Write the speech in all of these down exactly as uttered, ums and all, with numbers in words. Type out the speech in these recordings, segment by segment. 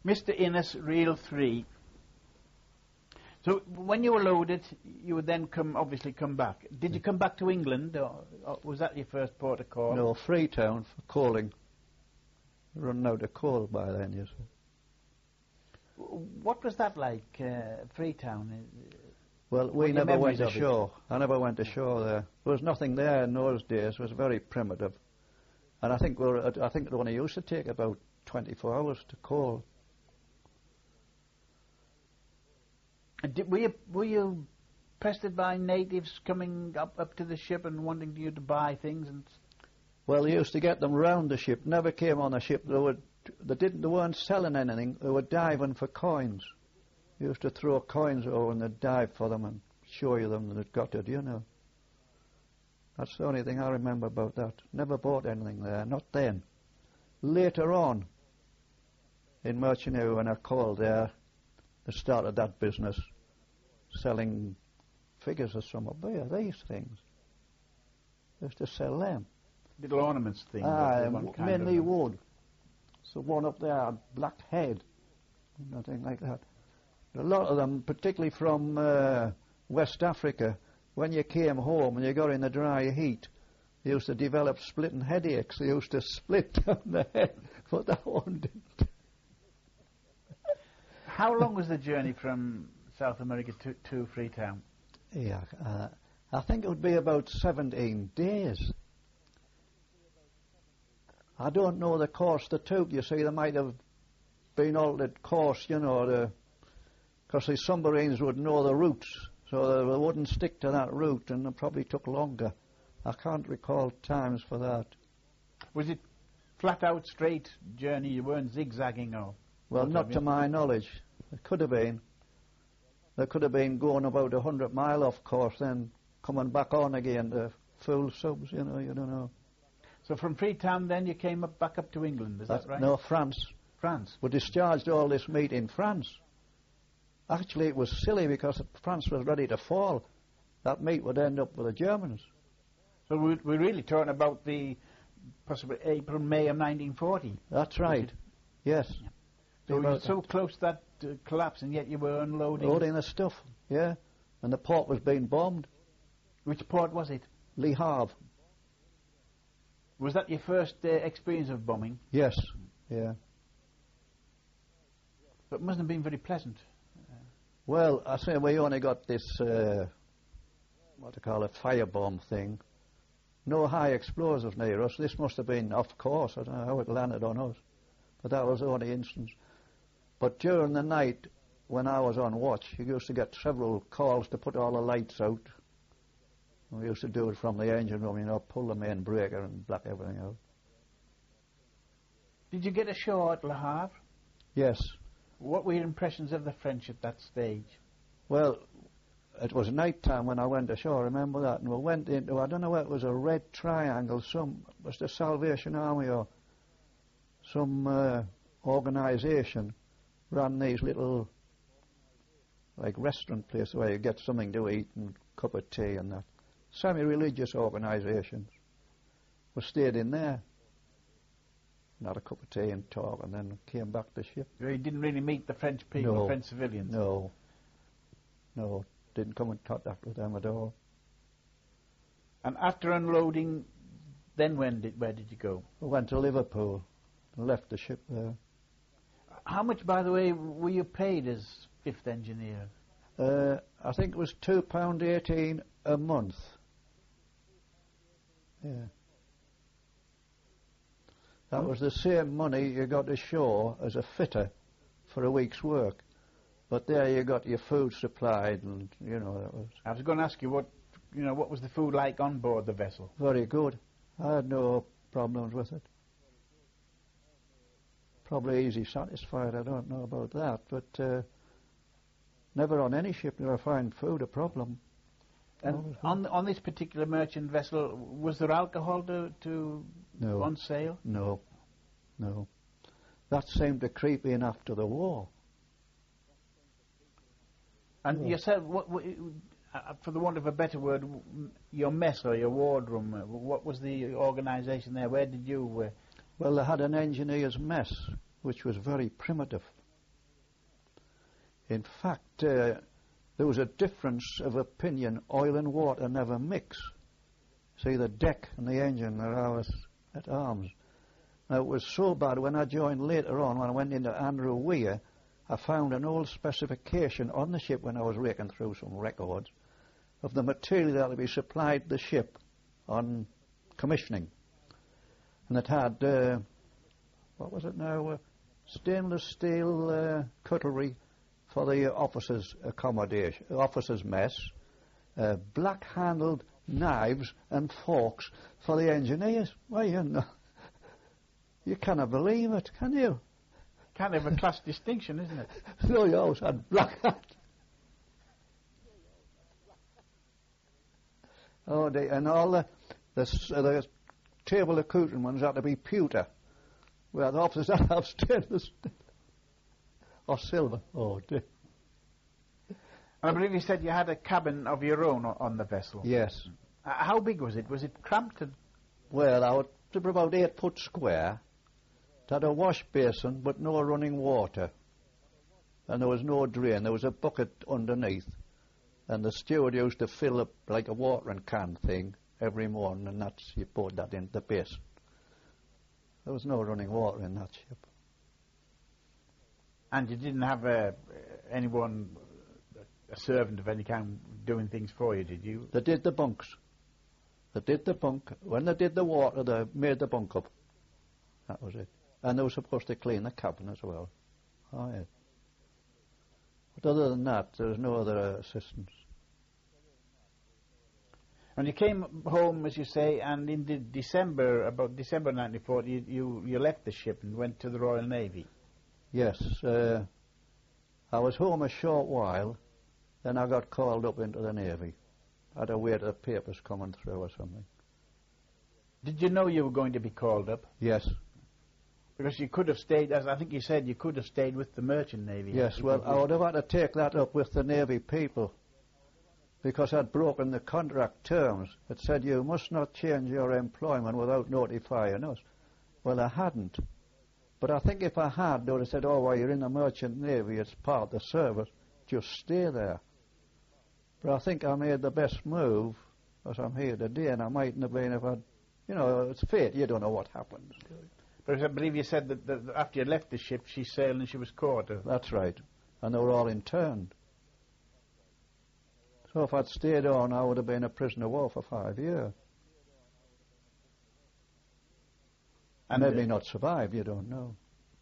Mister Innes, Reel three. So when you were loaded, you would then come, obviously come back. Did yeah. you come back to England, or, or was that your first port of call? No, Freetown for coaling. Running out of coal by then, you see. What was that like, uh, Freetown? Well, we What never went memories of it? ashore. I never went ashore there. There was nothing there in those days. It was very primitive. And I think we were, I think it only used to take about twenty-four hours to coal. And did, were you were you pestered by natives coming up, up to the ship and wanting you to buy things? And Well, they used to get them round the ship. Never came on the ship. They would, they didn't, they weren't selling anything. They were diving for coins. They used to throw coins over and they'd dive for them and show you them that they'd got it. You know. That's the only thing I remember about that. Never bought anything there. Not then. Later on, in Merchant when I called there, they started that business, selling figures of some of these things. They used to sell them. Little ornaments thing. Ah, mainly wood. So one up there, a black head, nothing like that. A lot of them, particularly from uh, West Africa, when you came home and you got in the dry heat, they used to develop splitting headaches. They used to split down the head, but that one didn't. How long was the journey from South America to, to Freetown? Yeah, uh, I think it would be about seventeen days. I don't know the course they took. You see, they might have been altered course, you know, because the submarines would know the routes, so they wouldn't stick to that route, and it probably took longer. I can't recall times for that. Was it flat out straight journey? You weren't zigzagging or? Well, not to my knowledge. It could have been. They could have been going about a hundred mile off course, then coming back on again to full subs. You know, you don't know. So from Freetown, then you came up back up to England. Is That's that right? No, France. France. We discharged all this meat in France. Actually, it was silly because France was ready to fall. That meat would end up with the Germans. So we're, we're really talking about the possibly April, May of nineteen forty. That's right. Yes. Yeah. So you were so close to that uh, collapse, and yet you were unloading. Loading the stuff, yeah. And the port was being bombed. Which port was it? Le Havre. Was that your first uh, experience of bombing? Yes. Yeah. But it mustn't have been very pleasant. Uh, well, I say we only got this, uh, what do you call it, firebomb thing. No high explosives near us. This must have been off course. I don't know how it landed on us. But that was the only instance. But during the night, when I was on watch, you used to get several calls to put all the lights out. And we used to do it from the engine room, you know, pull the main breaker and black everything out. Did you get ashore at Le Havre? Yes. What were your impressions of the French at that stage? Well, it was night time when I went ashore, remember that? And we went into, I don't know what it was, a red triangle, some, was the Salvation Army or some uh, organisation ran these little, like restaurant places where you get something to eat and a cup of tea and that. Semi-religious organisations. We stayed in there, had a cup of tea and talk, and then came back to the ship. You didn't really meet the French people, no, the French civilians? No, no, didn't come in contact with them at all. And after unloading, then when did, where did you go? We went to Liverpool and left the ship there. How much, by the way, were you paid as fifth engineer? Uh, I think it was two pound eighteen a month. Yeah. That was the same money you got ashore as a fitter for a week's work. But there you got your food supplied, and, you know, that was... I was going to ask you, what, you know, what was the food like on board the vessel? Very good. I had no problems with it. Probably easy satisfied, I don't know about that, but uh, never on any ship did I find food a problem. And on on this particular merchant vessel, was there alcohol to, to no. on sale? No, no. That seemed to creep in after the war. And yeah. you said, what, what, uh, for the want of a better word, your mess or your wardroom, uh, what was the organisation there? Where did you... Uh, well, they had an engineer's mess, which was very primitive. In fact, uh, there was a difference of opinion. Oil and water never mix. See, the deck and the engine are ours at arms. Now, it was so bad when I joined later on, when I went into Andrew Weir, I found an old specification on the ship when I was raking through some records of the material that would be supplied the ship on commissioning. And it had, uh, what was it now, uh, stainless steel uh, cutlery for the officers' accommodation, officers' mess, uh, black-handled knives and forks for the engineers. Well, you know, you cannot believe it, can you? Kind of a class distinction, isn't it? No, you always had black hat. Oh, they, and all the the, uh, the table accoutrements had to be pewter, where the officers had to have stainless steel or silver. Oh, dear. And I believe you said you had a cabin of your own o- on the vessel. Yes. Uh, how big was it? Was it cramped? And Well, I was about eight foot square. It had a wash basin, but no running water. And there was no drain. There was a bucket underneath. And the steward used to fill up like a watering can thing every morning, and that's, you poured that into the basin. There was no running water in that ship. And you didn't have uh, anyone, a servant of any kind, doing things for you, did you? They did the bunks. They did the bunk. When they did the water, they made the bunk up. That was it. And they were supposed to clean the cabin as well. Oh, yeah. But other than that, there was no other uh, assistance. And you came home, as you say, and in de- December, about December nineteen forty, you, you, you left the ship and went to the Royal Navy. Yes. Uh, I was home a short while, then I got called up into the Navy. I had to wait till the papers coming through or something. Did you know you were going to be called up? Yes. Because you could have stayed, as I think you said, you could have stayed with the Merchant Navy. Yes, well, I would have had to take that up with the Navy people, because I'd broken the contract terms. It said you must not change your employment without notifying us. Well, I hadn't. But I think if I had, they would have said, oh, well, you're in the Merchant Navy, it's part of the service, just stay there. But I think I made the best move, because I'm here today, and I mightn't have been if I'd, you know, it's fate, you don't know what happens. But I believe you said that, that after you left the ship, she sailed and she was caught. That's right. And they were all interned. So if I'd stayed on, I would have been a prisoner of war for five years. And maybe uh, not survived, you don't know.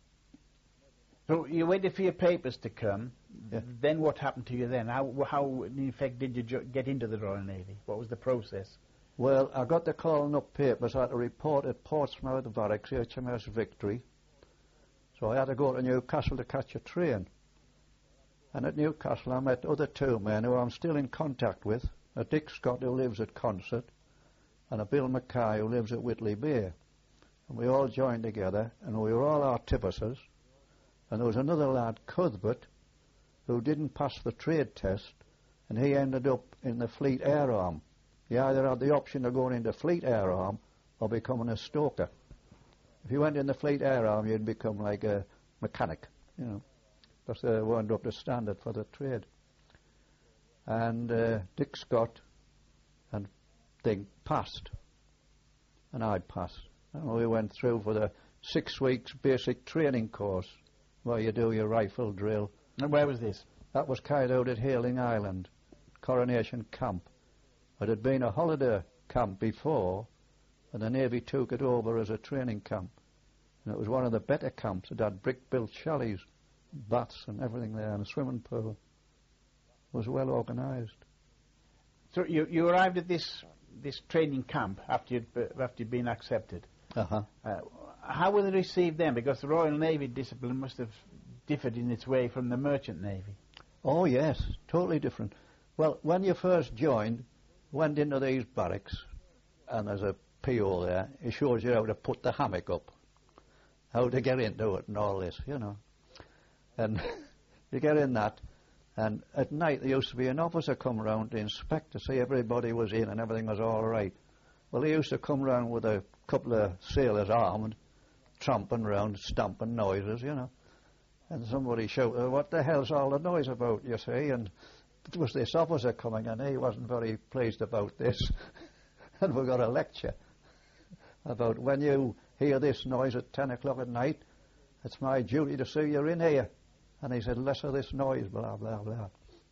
So you waited for your papers to come. Yeah. Then what happened to you then? How, how in effect, did you jo- get into the Royal Navy? What was the process? Well, I got the calling up papers. I had to report at Portsmouth Barracks, H M S Victory. So I had to go to Newcastle to catch a train. And at Newcastle I met other two men who I'm still in contact with, a Dick Scott who lives at Consett, and a Bill Mackay who lives at Whitley Bay. And we all joined together, and we were all artificers. And there was another lad, Cuthbert, who didn't pass the trade test, and he ended up in the Fleet Air Arm. He either had the option of going into Fleet Air Arm or becoming a stoker. If you went in the Fleet Air Arm, you'd become like a mechanic, you know, because they weren't up to standard for the trade. And uh, Dick Scott and Thing passed, and I passed. And we went through for the six weeks basic training course, where you do your rifle drill. And where was this? That was carried out at Hayling Island, Coronation Camp. It had been a holiday camp before, and the Navy took it over as a training camp. And it was one of the better camps. It had brick-built chalets, baths and everything there, and a swimming pool. It was well organised. So you you arrived at this this training camp after you'd, uh, after you'd been accepted. Uh-huh. Uh, how were they received then? Because the Royal Navy discipline must have differed in its way from the Merchant Navy. Oh, yes, totally different. Well, when you first joined, went into these barracks, and there's a P O there. He shows you how to put the hammock up, how to get into it and all this, you know. And you get in that, and at night there used to be an officer come round to inspect to see everybody was in and everything was all right. Well, he used to come round with a couple of sailors armed, tramping round, stamping noises, you know. And somebody shouted, what the hell's all the noise about, you see? And it was this officer coming, and he wasn't very pleased about this. And we got a lecture about when you hear this noise at ten o'clock at night, it's my duty to see you're in here. And he said, less of this noise, blah, blah, blah.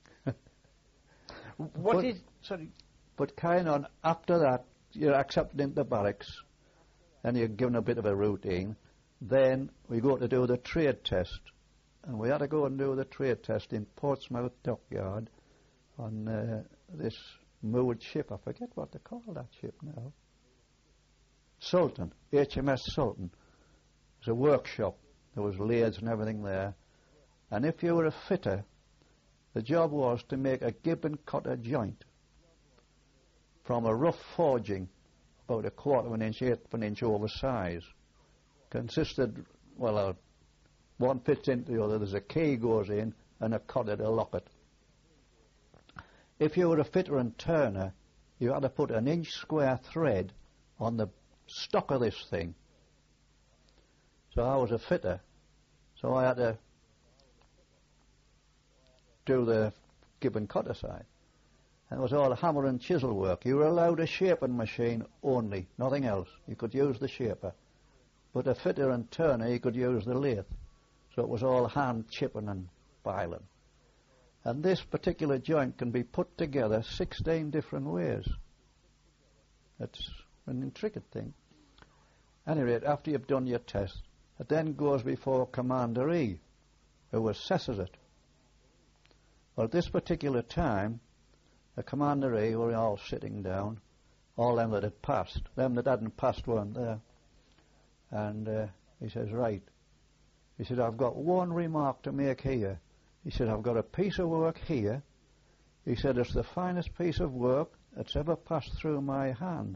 What but, is... Sorry. But kind on, after that, you're accepted into barracks, and you're given a bit of a routine. Then we go to do the trade test. And we had to go and do the trade test in Portsmouth Dockyard on uh, this moored ship. I forget what they call that ship now. Sultan, H M S Sultan. It was a workshop. There was lathes and everything there. And if you were a fitter, the job was to make a Gibbon cutter joint from a rough forging, about a quarter of an inch, eighth of an inch over size. Consisted, well, uh, one fits into the other. There's a key goes in and a cutter to lock it. If you were a fitter and turner, you had to put an inch square thread on the stock of this thing. So I was a fitter, so I had to do the Gibbon cutter side. And it was all hammer and chisel work. You were allowed a shaping machine only, nothing else. You could use the shaper. But a fitter and turner, you could use the lathe. So it was all hand chipping and biling. And this particular joint can be put together sixteen different ways. It's an intricate thing. Anyway, after you've done your test, it then goes before Commander E, who assesses it. Well, at this particular time, the Commander E were all sitting down, all them that had passed. Them that hadn't passed weren't there. And uh, he says, right. He said, I've got one remark to make here. He said, I've got a piece of work here. He said, it's the finest piece of work that's ever passed through my hands.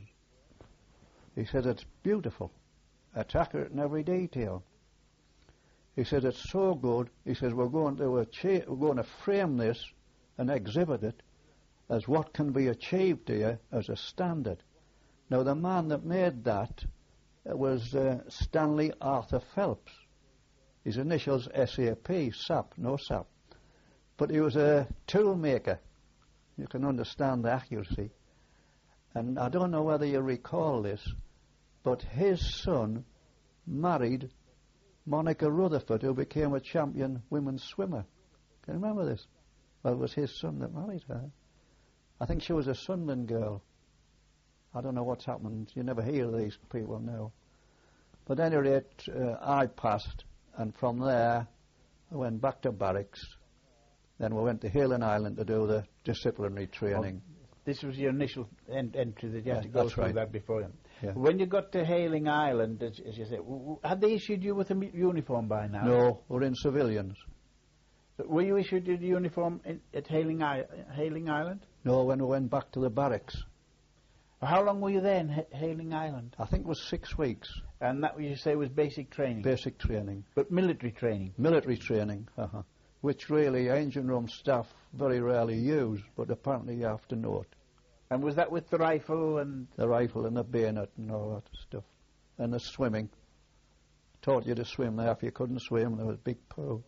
He said, it's beautiful. It's accurate in every detail. He said, it's so good. He says, we're going to achieve, we're going to frame this and exhibit it as what can be achieved here as a standard. Now, the man that made that was uh, Stanley Arthur Phelps. His initials S A P, S A P, no S A P. But he was a tool maker. You can understand the accuracy. And I don't know whether you recall this, but his son married Monica Rutherford, who became a champion women's swimmer. Can you remember this? Well, it was his son that married her. I think she was a Sunderland girl. I don't know what's happened. You never hear of these people now. But at any rate, uh, I passed, and from there I went back to barracks. Then we went to Hayling Island to do the disciplinary training. Oh, this was your initial en- entry that you had Yeah, to go that's through right. that before. Yeah. When you got to Hayling Island, as, as you said, w- w- had they issued you with a m- uniform by now? No, we're in civilians. So were you issued a uniform in, at Hayling, I- Hayling Island? No, when we went back to the barracks. How long were you there in H- Hayling Island? I think it was six weeks. And that, you say, was basic training? Basic training. But military training? Military training, uh-huh. Which really engine room staff very rarely use, but apparently you have to know it. And was that with the rifle and... The rifle and the bayonet and all that stuff. And the swimming. Taught you to swim there. If you couldn't swim, there was a big pool.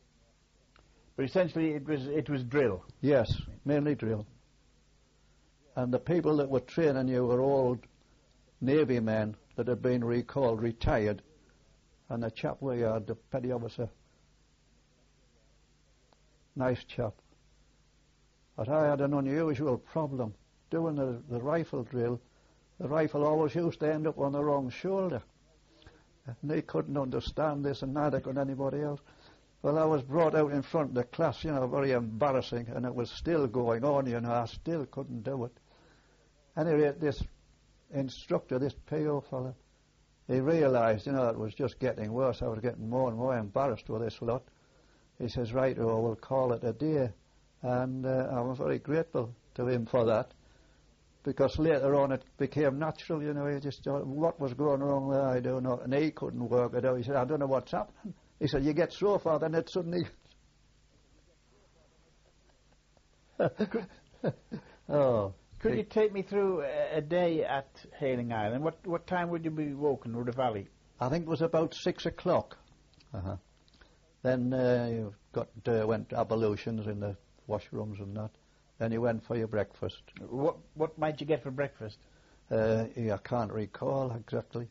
But essentially it was it was drill? Yes, mainly drill. And the people that were training you were old Navy men that had been recalled, retired. And the chap we had, the petty officer, nice chap. But I had an unusual problem. Doing the, the rifle drill, the rifle always used to end up on the wrong shoulder. And they couldn't understand this, and neither could anybody else. Well, I was brought out in front of the class, you know, very embarrassing, and it was still going on, you know, I still couldn't do it. Anyway, this instructor, this P O fellow, he realised, you know, it was just getting worse. I was getting more and more embarrassed with this lot. He says, right, oh, we'll call it a day. And uh, I was very grateful to him for that, because later on it became natural, you know. He just thought, what was going wrong there, I don't know. And he couldn't work it out. He said, I don't know what's happening. He said, you get so far, then it suddenly... oh. Could you take me through a, a day at Hayling Island? What what time would you be woken, Rudder Valley? I think it was about six o'clock. Uh-huh. Then uh, you got uh, went to ablutions in the washrooms and that. Then you went for your breakfast. What what might you get for breakfast? Uh, yeah, I can't recall exactly.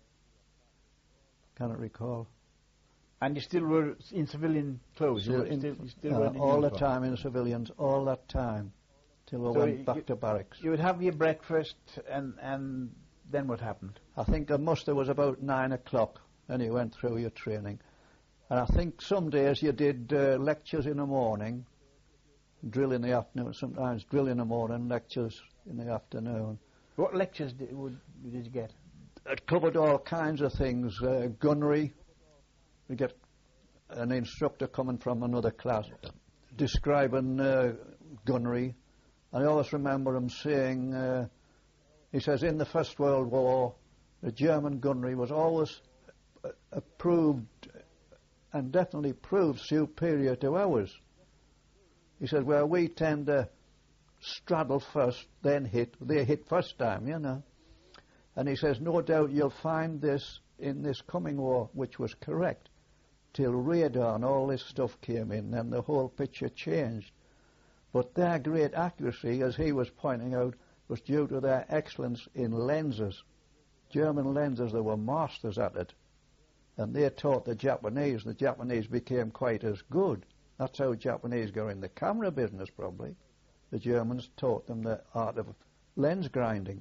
Cannot recall. And you still were in civilian clothes? Still you were in, still, you still uh, weren't in all the uniform? time in civilians, all that time, till we So went you- back you- to barracks. You would have your breakfast, and and then what happened? I think the muster was about nine o'clock, and you went through your training. And I think some days you did uh, lectures in the morning, drill in the afternoon, sometimes drill in the morning, lectures in the afternoon. What lectures did, would, did you get? It covered all kinds of things, uh, gunnery. We get an instructor coming from another class describing uh, gunnery. I always remember him saying, uh, he says, in the First World War, the German gunnery was always uh, approved and definitely proved superior to ours. He says, well, we tend to straddle first, then hit. They hit first time, you know. And he says, no doubt you'll find this in this coming war, which was correct. Till radar and all this stuff came in, and the whole picture changed. But their great accuracy, as he was pointing out, was due to their excellence in lenses. German lenses, they were masters at it. And they taught the Japanese. The Japanese became quite as good. That's how Japanese got in the camera business, probably. The Germans taught them the art of lens grinding.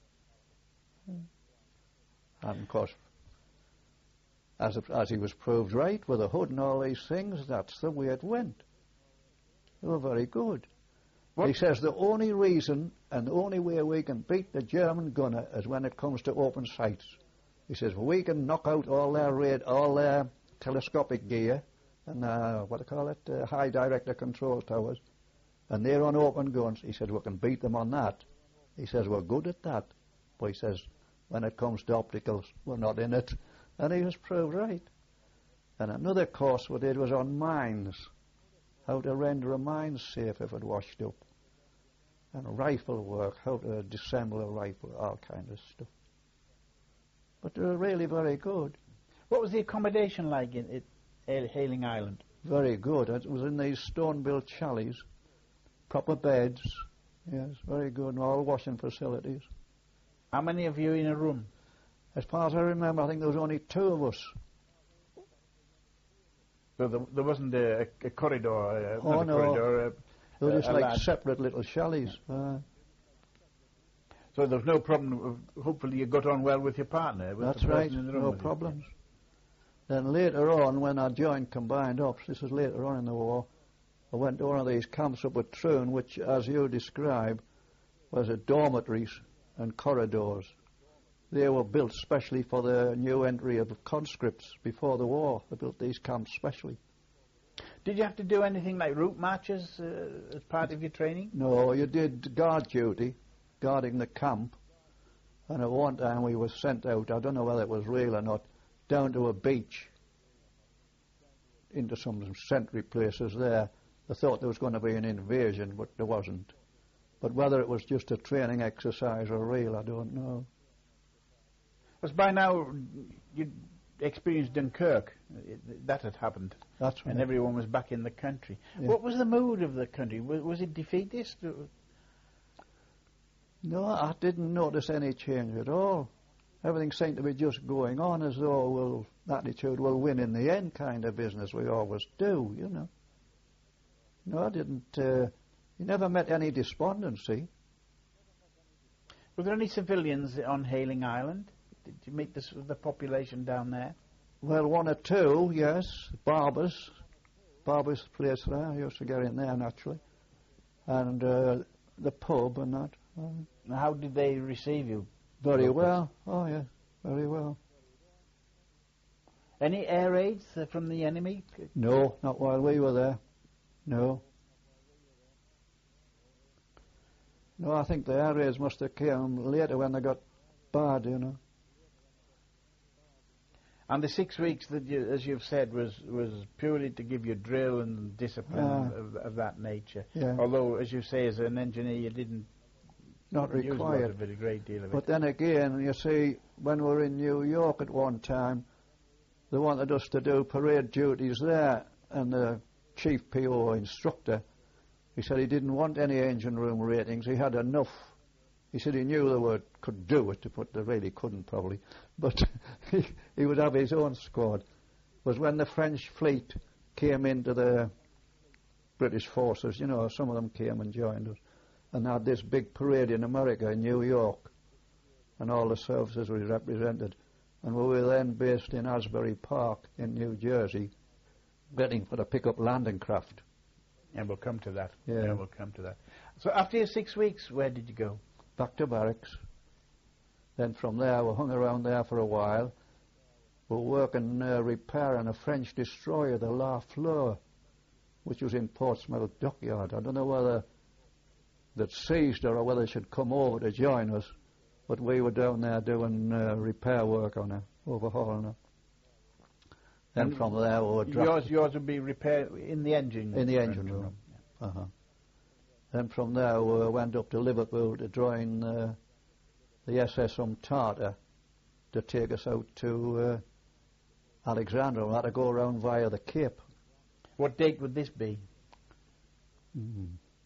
And of course, as, as he was proved right with the hood and all these things, that's the way it went. They were very good. What? He says the only reason and the only way we can beat the German gunner is when it comes to open sights. He says we can knock out all their rad- all their telescopic gear and uh, what do they call it, uh, high director control towers, and they're on open guns. He says we can beat them on that. He says we're good at that, but he says when it comes to opticals, we're not in it. And he was proved right. And another course we did was on mines, how to render a mine safe if it washed up, and rifle work, how to disassemble a rifle, all kinds of stuff. But they were really very good. What was the accommodation like in, in Hayling Island? Very good. It was in these stone-built chalets, proper beds, yes, very good, and all washing facilities. How many of you in a room? As far as I remember, I think there was only two of us. So there, there wasn't a, a corridor, uh, Oh, not a no. corridor. Uh, They were just a like lad. separate little chalets. Uh, So there was no problem. Of, hopefully you got on well with your partner. With that's the person right, in the room no with you. problems. Then later on, when I joined Combined Ops, this was later on in the war, I went to one of these camps up at Troon, which, as you describe, was a dormitories and corridors. They were built specially for the new entry of conscripts before the war. They built these camps specially. Did you have to do anything like route marches uh, as part of your training? No, you did guard duty, guarding the camp. And at one time we were sent out, I don't know whether it was real or not, down to a beach, into some sentry places there. They thought there was going to be an invasion, but there wasn't. But whether it was just a training exercise or real, I don't know. Because by now you'd experienced Dunkirk. It, that had happened. That's right. And everyone was back in the country. Yeah. What was the mood of the country? Was, was it defeatist? No, I didn't notice any change at all. Everything seemed to be just going on as though we'll, attitude will win in the end kind of business we always do, you know. No, I didn't. Uh, you never met any despondency. Were there any civilians on Hayling Island? Did you meet the, the population down there? Well, one or two, yes. Barbers. Barbers' place there. I used to get in there, naturally. And uh, the pub and that. Uh, How did they receive you? very well. Oh, yeah, very well. Any air raids uh, from the enemy? No, not while we were there. No. No, I think the air raids must have come later when they got bad, you know. And the six weeks that, you, as you've said, was was purely to give you drill and discipline Yeah. of, of that nature. Yeah. Although, as you say, as an engineer, you didn't Not use a lot required. of it, a great deal of But it. then again, you see, when we were in New York at one time, they wanted us to do parade duties there, and the chief P O instructor, he said he didn't want any engine room ratings. He had enough. He said he knew they were, could do it, but they really couldn't probably. But he, he would have his own squad. It was when the French fleet came into the British forces, you know, some of them came and joined us, and had this big parade in America, in New York, and all the services were represented. And we were then based in Asbury Park in New Jersey, waiting for the pick-up landing craft. And we'll come to that. Yeah. yeah, we'll come to that. So after your six weeks, where did you go? Back to barracks. Then from there, we hung around there for a while. We were working uh, repairing a French destroyer, the La Fleur, which was in Portsmouth Dockyard. I don't know whether they'd seized her or whether she should come over to join us, but we were down there doing uh, repair work on her, overhauling her. Then and from there, we were yours, yours would be repaired in the engine in the engine room. room. Yeah. Uh-huh. Then from there, we went up to Liverpool to join uh, the S S Umtata to take us out to uh, Alexandria. We had to go around via the Cape. What date would this be? Mm.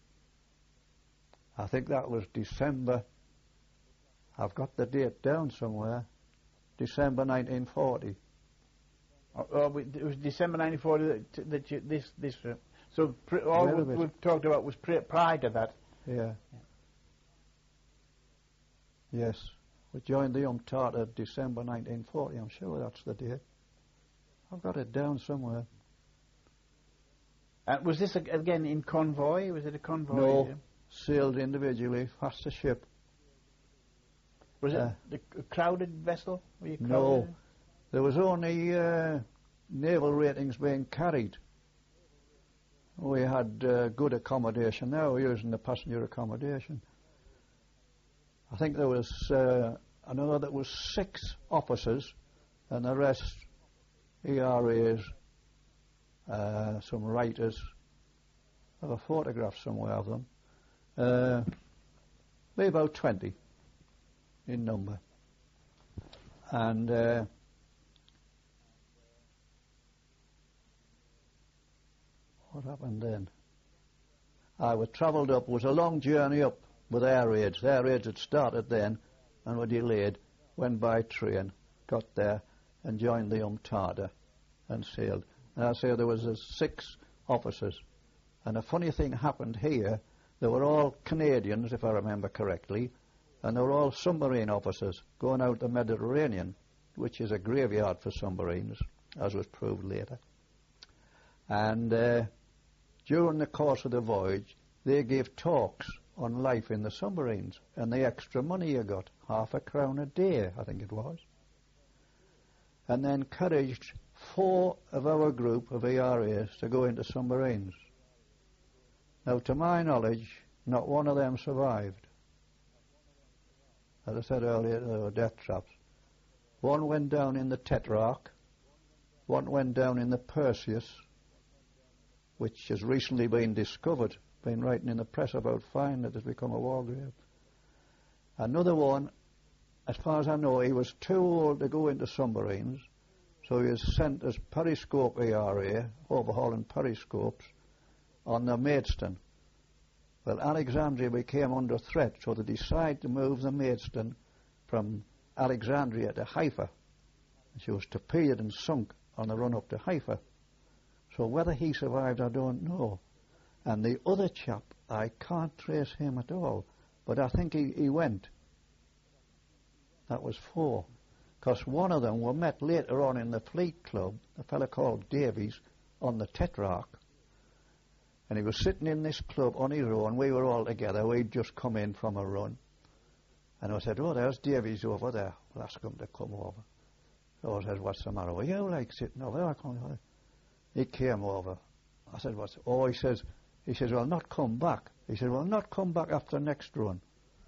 I think that was December. I've got the date down somewhere. December nineteen forty. Oh, oh, it was December nineteen forty that, that you, this this. Uh, so pr- all we, we've talked about was pr- prior to that. Yeah. yeah. Yes, we joined the Umtata December nineteen forty. I'm sure that's the date. I've got it down somewhere. Uh, was this a, again in convoy? Was it a convoy? No, sailed individually, fast a ship. Was uh, it a crowded vessel? Were you crowded? No, there was only uh, naval ratings being carried. We had uh, good accommodation there. We were using the passenger accommodation. I think there was, uh, I know that was six officers, and the rest E R As, uh, some writers. I have a photograph somewhere of them. Uh, maybe about twenty in number. And uh, what happened then? I was travelled up, it was a long journey up with air raids. Air raids had started then and were delayed, went by train, got there and joined the Umtata and sailed. And I say there was uh, six officers. And a funny thing happened here. They were all Canadians, if I remember correctly, and they were all submarine officers going out the Mediterranean, which is a graveyard for submarines, as was proved later. And uh, during the course of the voyage, they gave talks on life in the submarines and the extra money you got, half a crown a day, I think it was. And they encouraged four of our group of E R As to go into submarines. Now, to my knowledge, not one of them survived. As I said earlier, they were death traps. One went down in the Tetrarch, one went down in the Perseus, which has recently been discovered, been writing in the press about finding it has become a war grave. Another one, as far as I know, he was too old to go into submarines, so he was sent as periscope E R A, overhauling periscopes, on the Maidstone. Well, Alexandria became under threat, so they decided to move the Maidstone from Alexandria to Haifa. She was torpedoed and sunk on the run up to Haifa. So whether he survived, I don't know. And the other chap, I can't trace him at all, but I think he, he went. That was four. Because one of them were met later on in the Fleet Club, a fellow called Davies, on the Tetrarch. And he was sitting in this club on his own. We were all together. We'd just come in from a run. And I said, oh, there's Davies over there. We'll ask him to come over. So I said, what's the matter with you, like, sitting over there? I come over. He came over. I said, what's... Oh, he says, he says, well, not come back. He said, well, not come back after the next run.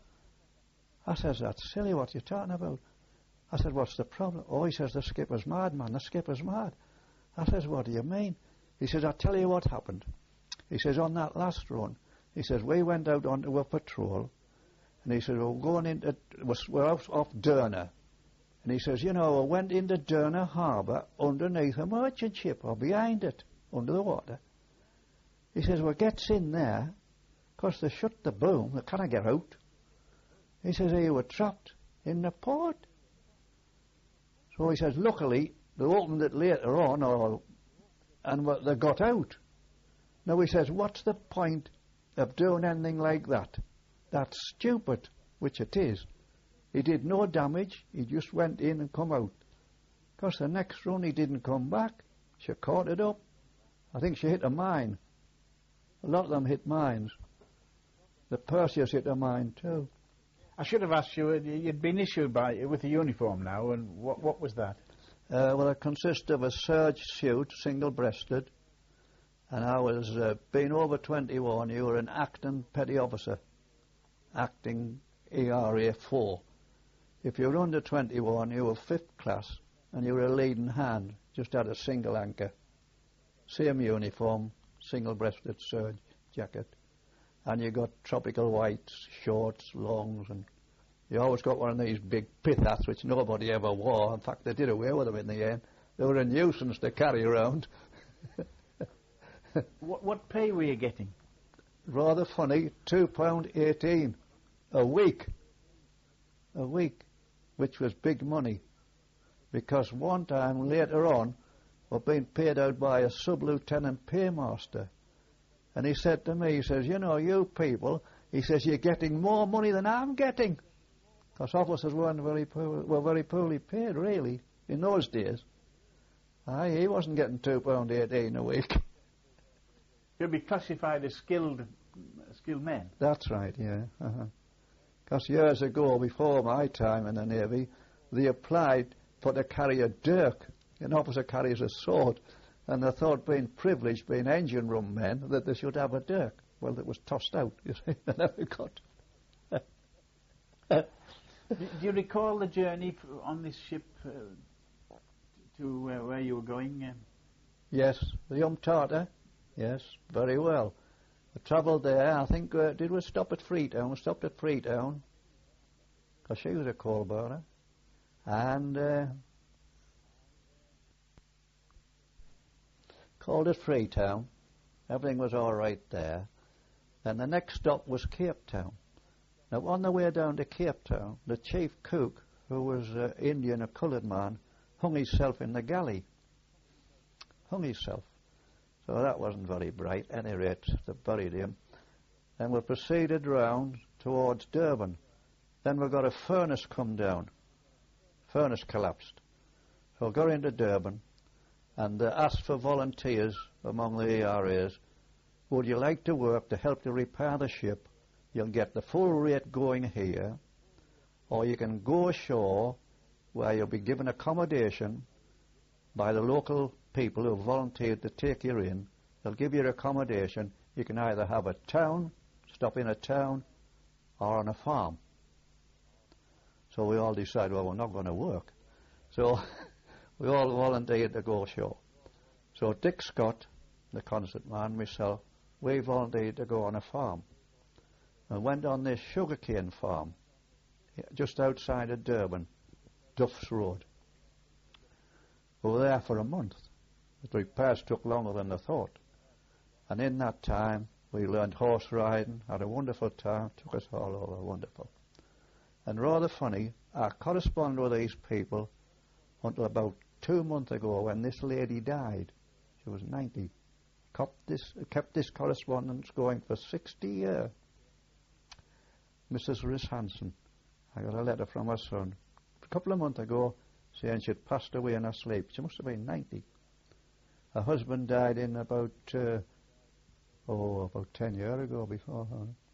I says, that's silly, what you talking about? I said, what's the problem? Oh, he says, the skipper's mad, man. The skipper's mad. I says, what do you mean? He says, I'll tell you what happened. He says, on that last run, he says, we went out onto a patrol, and he said, we're going into, we're out off Derna, And he says, you know, I went into Durner Harbour underneath a merchant ship, or behind it, under the water. He says, well, gets in there, because they shut the boom, they can't get out. He says, they were trapped in the port. So he says, luckily, they opened it later on, or, and they got out. Now he says, what's the point of doing anything like that? That's stupid, which it is. He did no damage, he just went in and come out. Because the next run he didn't come back. She caught it up. I think she hit a mine. A lot of them hit mines. The Perseus hit a mine too. I should have asked you, you'd been issued by with a uniform now, and what what was that? Uh, well, it consists of a serge suit, single-breasted, and I was, uh, being over twenty-one, you were an acting petty officer, acting E R A four. If you were under twenty-one, you were fifth class, and you were a leading hand, just had a single anchor. Same uniform, single-breasted serge jacket. And you got tropical whites, shorts, longs, and you always got one of these big pith hats which nobody ever wore. In fact, they did away with them in the end. They were a nuisance to carry around. what, what pay were you getting? Rather funny, two pound eighteen a week. A week, which was big money. Because one time later on, we're being paid out by a sub-lieutenant paymaster. And he said to me, he says, you know, you people, he says, you're getting more money than I'm getting. Because officers weren't very poor, were very poorly paid, really, in those days. Aye, he wasn't getting two pound eighteen a week. You'd be classified as skilled, skilled men. That's right, yeah. Because uh-huh. years ago, before my time in the Navy, they applied for to carry a dirk. An officer carries a sword. And they thought, being privileged, being engine room men, that they should have a dirk. Well, it was tossed out, you see. They never got. do, do you recall the journey f- on this ship uh, to uh, where you were going? Uh? Yes, the Yum Tartar. Yes, very well. We travelled there. I think, uh, did we stop at Freetown? We stopped at Freetown, because she was a coal burner. And... Uh, called it Freetown. Everything was all right there. And the next stop was Cape Town. Now, on the way down to Cape Town, the chief cook, who was uh, Indian, a coloured man, hung himself in the galley. Hung himself. So that wasn't very bright. At any rate, they buried him. Then we proceeded round towards Durban. Then we got a furnace come down. Furnace collapsed. So we got into Durban, and uh, asked for volunteers among the E R As. Would you like to work to help to repair the ship? You'll get the full rate going here, or you can go ashore where you'll be given accommodation by the local people who have volunteered to take you in. They'll give you accommodation. You can either have a town, stop in a town, or on a farm. So we all decided, well, we're not going to work. So we all volunteered to go ashore. So Dick Scott, the concert man, myself, we volunteered to go on a farm. And went on this sugarcane farm just outside of Durban, Duff's Road. We were there for a month. The repairs took longer than they thought. And in that time, we learned horse riding, had a wonderful time, took us all over, wonderful. And rather funny, I corresponded with these people until about two months ago when this lady died. She was ninety. Kept this, kept this correspondence going for sixty years. Missus Rhys Hansen. I got a letter from her son a couple of months ago saying she'd passed away in her sleep. She must have been ninety. Her husband died in about, uh, oh, about ten years ago before her.